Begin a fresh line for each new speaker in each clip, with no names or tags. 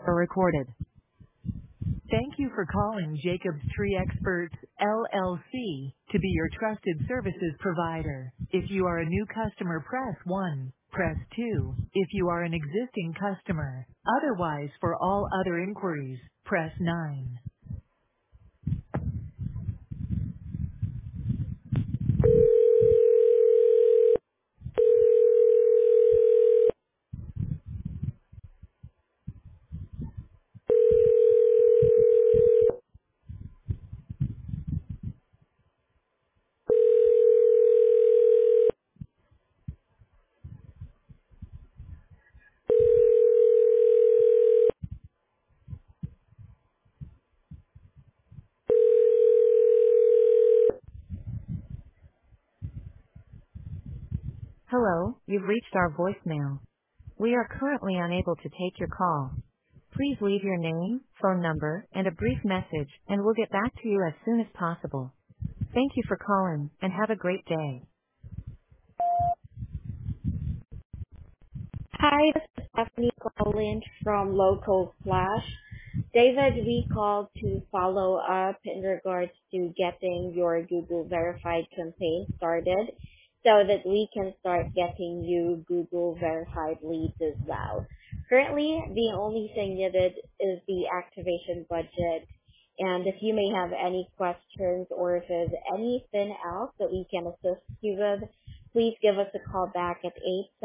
are recorded. Thank you for calling Jacobs Tree Experts, LLC, to be your trusted services provider. If you are a new customer, press 1. Press 2 if you are an existing customer. Otherwise, for all other inquiries, press 9. Hello, you've reached our voicemail. We are currently unable to take your call. Please leave your name, phone number, and a brief message, and we'll get back to you as soon as possible. Thank you for calling, and have a great day.
Hi, this is Stephanie calling from Local Flash. David, we called to follow up in regards to getting your Google Verified campaign started so that we can start getting you Google Verified leads as well. Currently, the only thing needed is the activation budget. And if you may have any questions or if there's anything else that we can assist you with, please give us a call back at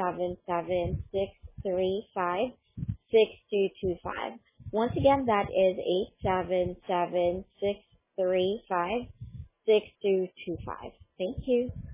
877-635-6225. Once again, that is 877-635-6225. Thank you.